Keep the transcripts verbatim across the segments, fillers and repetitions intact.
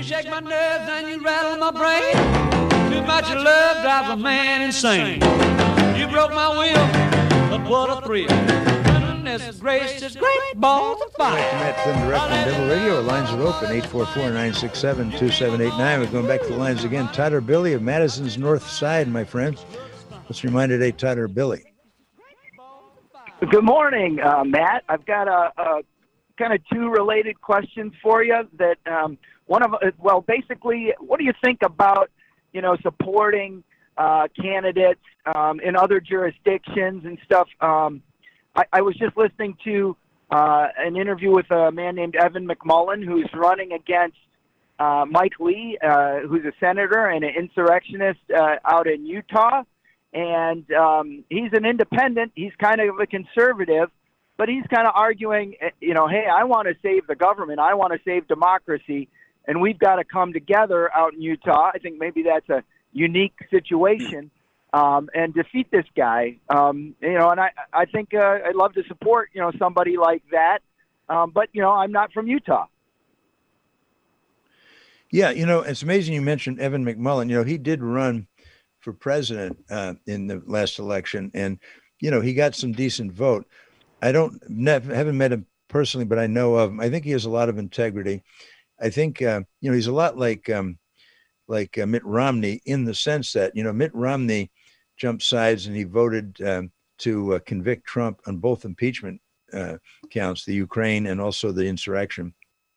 shake my nerves and you rattle my brain. Too much of love drives a man insane. You broke my will, but what a thrill. Goodness gracious, great balls of fire. Welcome back to Direct on Devil Radio. Our lines are open, eight four four, nine six seven, two seven eight nine. We're going back to the lines again. Todd or Billy of Madison's North Side, my friend. What's your mind today, Todd or Billy? Good morning, uh, Matt. I've got a, a kind of two related questions for you. That um, one of well, basically, what do you think about you know supporting uh, candidates um, in other jurisdictions and stuff? Um, I, I was just listening to uh, an interview with a man named Evan McMullin, who's running against uh, Mike Lee, uh, who's a senator and an insurrectionist uh, out in Utah. And um, he's an independent. He's kind of a conservative, but he's kind of arguing, you know, hey, I want to save the government. I want to save democracy, and we've got to come together out in Utah. I think maybe that's a unique situation. Um, and defeat this guy, um, you know, and I, I think uh, I'd love to support, you know, somebody like that. Um, but, you know, I'm not from Utah. Yeah, you know, it's amazing you mentioned Evan McMullin. You know, he did run for president uh, in the last election, and, you know, he got some decent vote. I don't never, haven't met him personally, but I know of him. I think he has a lot of integrity. I think, uh, you know, he's a lot like um, like uh, Mitt Romney in the sense that, you know, Mitt Romney jumped sides and he voted um, to uh, convict Trump on both impeachment uh, counts, the Ukraine and also the insurrection.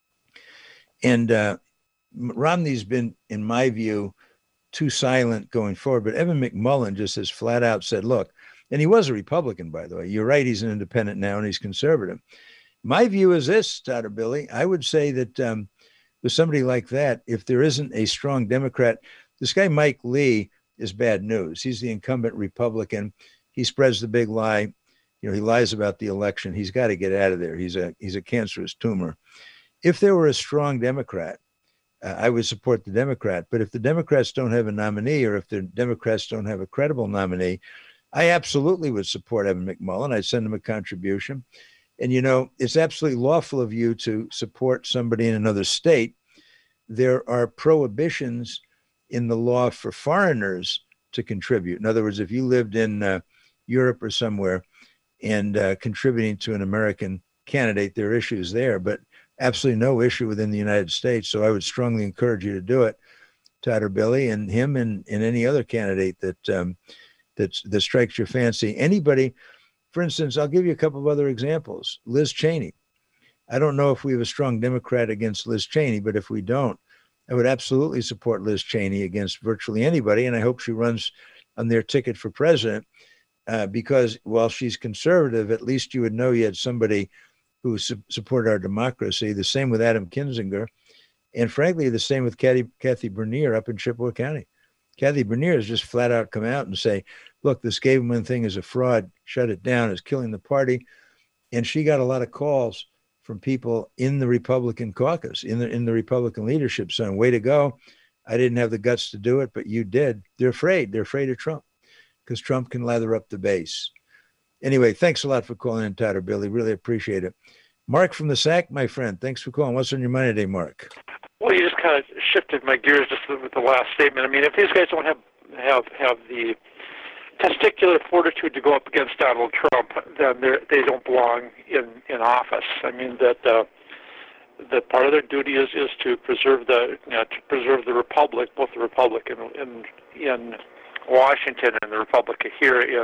And uh, Romney's been, in my view, too silent going forward. But Evan McMullin just has flat out said, look, and he was a Republican, by the way. You're right, he's an independent now and he's conservative. My view is this, Todd or Billy. I would say that um, with somebody like that, if there isn't a strong Democrat, this guy Mike Lee is bad news. He's the incumbent Republican. He spreads the big lie. You know, he lies about the election. He's got to get out of there. He's a he's a cancerous tumor. If there were a strong Democrat, uh, I would support the Democrat. But if the Democrats don't have a nominee, or if the Democrats don't have a credible nominee, I absolutely would support Evan McMullin. I'd send him a contribution. And, you know, it's absolutely lawful of you to support somebody in another state. There are prohibitions in the law for foreigners to contribute. In other words, if you lived in uh, Europe or somewhere and uh, contributing to an American candidate, there are issues there, but absolutely no issue within the United States. So I would strongly encourage you to do it, Todd or Billy, and him and, and any other candidate that, um, that's, that strikes your fancy. Anybody, for instance, I'll give you a couple of other examples. Liz Cheney. I don't know if we have a strong Democrat against Liz Cheney, but if we don't, I would absolutely support Liz Cheney against virtually anybody, and I hope she runs on their ticket for president uh, because while she's conservative, at least you would know you had somebody who su- supported our democracy. The same with Adam Kinzinger, and frankly, the same with Kathy, Kathy Bernier up in Chippewa County. Kathy Bernier has just flat out come out and say, look, this Gabeman thing is a fraud, shut it down, it's killing the party. And she got a lot of calls from people in the Republican caucus, in the in the Republican leadership, saying, way to go. I didn't have the guts to do it, but you did. They're afraid. They're afraid of Trump because Trump can lather up the base. Anyway, thanks a lot for calling in, Todd or Billy. Really appreciate it. Mark from the S A C, my friend, thanks for calling. What's on your mind today, Mark? Well, you just kind of shifted my gears just with the last statement. I mean, if these guys don't have have, have the testicular fortitude to go up against Donald Trump, then they don't belong in, in office. I mean that uh, that part of their duty is, is to preserve the you know, to preserve the republic, both the republic in in, in Washington and the republic here in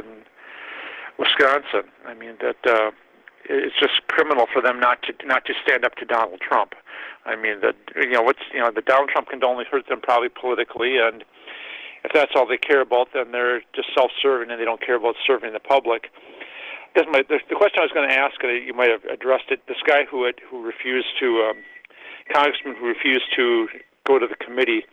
Wisconsin. I mean that uh, it's just criminal for them not to not to stand up to Donald Trump. I mean that you know what's you know the Donald Trump can only hurt them probably politically, and if that's all they care about, then they're just self-serving and they don't care about serving the public. This my, the, the question I was going to ask, and you might have addressed it, this guy who had, who refused to, um, congressman who refused to go to the committee,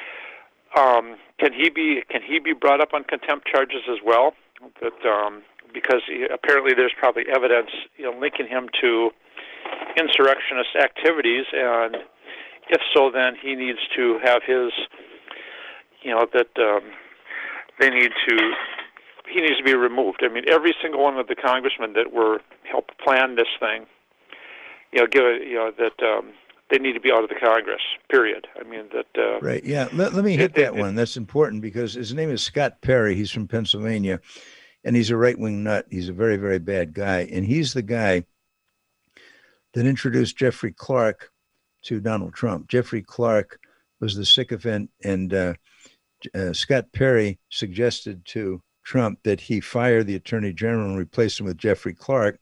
um, can he be can he be brought up on contempt charges as well? That um, because he, apparently there's probably evidence you know, linking him to insurrectionist activities, and if so, then he needs to have his you know, that um, they need to, he needs to be removed. I mean, every single one of the congressmen that were helped plan this thing, you know, give it, you know, that um, they need to be out of the Congress, period. I mean, that... Uh, right, yeah. Let, let me hit it, that it, one. That's important because his name is Scott Perry. He's from Pennsylvania, and he's a right-wing nut. He's a very, very bad guy. And he's the guy that introduced Jeffrey Clark to Donald Trump. Jeffrey Clark was the sycophant, and uh, uh, Scott Perry suggested to Trump that he fire the attorney general and replace him with Jeffrey Clark.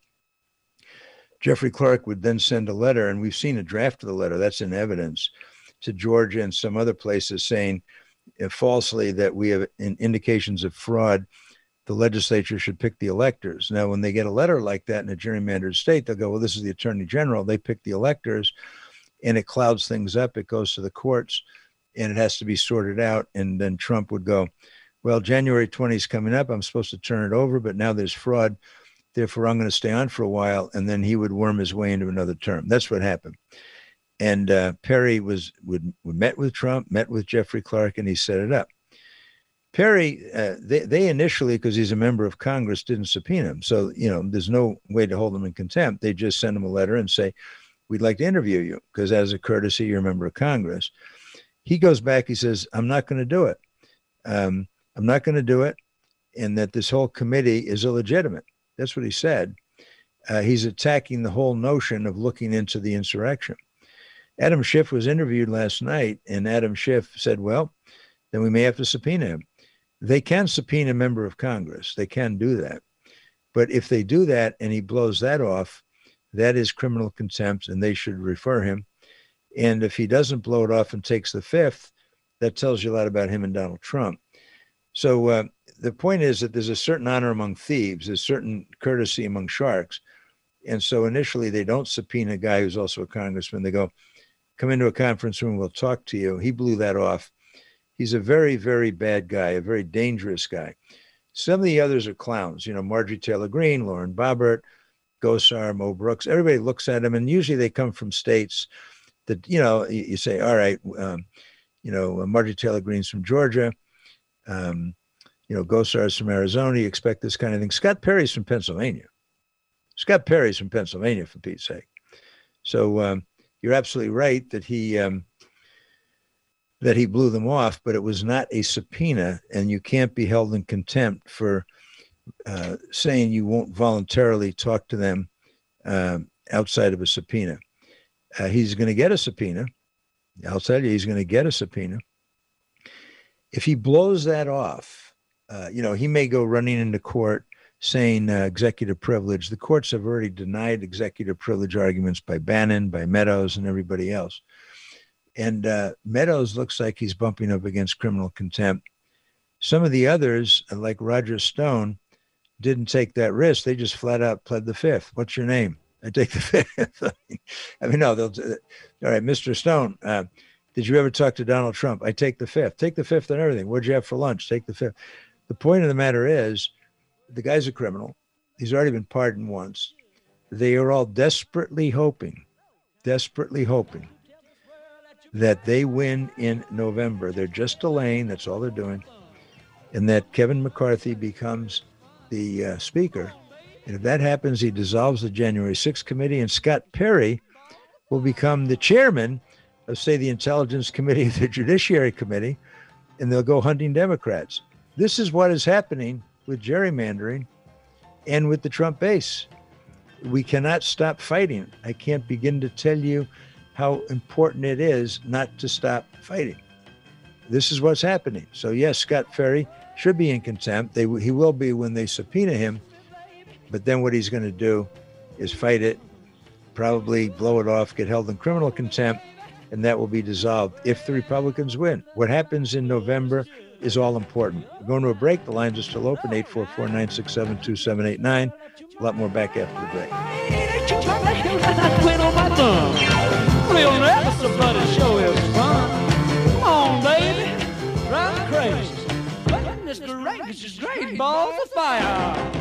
Jeffrey Clark would then send a letter, and we've seen a draft of the letter, that's in evidence, to Georgia and some other places saying uh, falsely that we have in indications of fraud. The legislature should pick the electors. Now, when they get a letter like that in a gerrymandered state, they'll go, well, this is the attorney general. They pick the electors, and it clouds things up. It goes to the courts, and it has to be sorted out. And then Trump would go, well, January twentieth is coming up. I'm supposed to turn it over, but now there's fraud. Therefore, I'm going to stay on for a while. And then he would worm his way into another term. That's what happened. And uh, Perry was would, would met with Trump, met with Jeffrey Clark, and he set it up. Perry, uh, they, they initially, because he's a member of Congress, didn't subpoena him. So, you know, there's no way to hold him in contempt. They just send him a letter and say, we'd like to interview you because as a courtesy, you're a member of Congress. He goes back, he says, I'm not going to do it. Um, I'm not going to do it. And that this whole committee is illegitimate. That's what he said. Uh, he's attacking the whole notion of looking into the insurrection. Adam Schiff was interviewed last night, and Adam Schiff said, well, then we may have to subpoena him. They can subpoena a member of Congress. They can do that. But if they do that and he blows that off, that is criminal contempt, and they should refer him. And if he doesn't blow it off and takes the fifth, that tells you a lot about him and Donald Trump. So uh, the point is that there's a certain honor among thieves, there's certain courtesy among sharks. And so initially they don't subpoena a guy who's also a congressman. They go, come into a conference room, we'll talk to you. He blew that off. He's a very, very bad guy, a very dangerous guy. Some of the others are clowns, you know, Marjorie Taylor Greene, Lauren Boebert, Gosar, Mo Brooks. Everybody looks at them, and usually they come from states that, you know, you, you say, all right, um, you know, Marjorie Taylor Greene's from Georgia. Um, you know, Gosar's from Arizona. You expect this kind of thing. Scott Perry's from Pennsylvania. Scott Perry's from Pennsylvania, for Pete's sake. So um, you're absolutely right that he um, that he blew them off, but it was not a subpoena, and you can't be held in contempt for uh, saying you won't voluntarily talk to them uh, outside of a subpoena. Uh, he's going to get a subpoena. I'll tell you, he's going to get a subpoena. If he blows that off, uh, you know, he may go running into court saying uh, executive privilege. The courts have already denied executive privilege arguments by Bannon, by Meadows, and everybody else. And uh, Meadows looks like he's bumping up against criminal contempt. Some of the others, like Roger Stone, didn't take that risk. They just flat out pled the fifth. What's your name? I take the fifth. I mean, no, they'll, all right, Mister Stone, uh, did you ever talk to Donald Trump? I take the fifth. Take the fifth on everything. What'd you have for lunch? Take the fifth. The point of the matter is, the guy's a criminal. He's already been pardoned once. They are all desperately hoping, desperately hoping that they win in November. They're just delaying. That's all they're doing. And that Kevin McCarthy becomes the uh, speaker. And if that happens, he dissolves the January sixth committee, and Scott Perry will become the chairman of, say, the Intelligence Committee, the Judiciary Committee, and they'll go hunting Democrats. This is what is happening with gerrymandering and with the Trump base. We cannot stop fighting. I can't begin to tell you how important it is not to stop fighting. This is what's happening. So yes, Scott Perry should be in contempt. They, he will be when they subpoena him. But then what he's going to do is fight it, probably blow it off, get held in criminal contempt, and that will be dissolved if the Republicans win. What happens in November is all important. We're going to a break. The lines are still open, eight four four, nine six seven, two seven eight nine. A lot more back after the break. Real nervous about it, show is fun. Come on, baby, drive crazy. Goodness gracious, great balls of fire.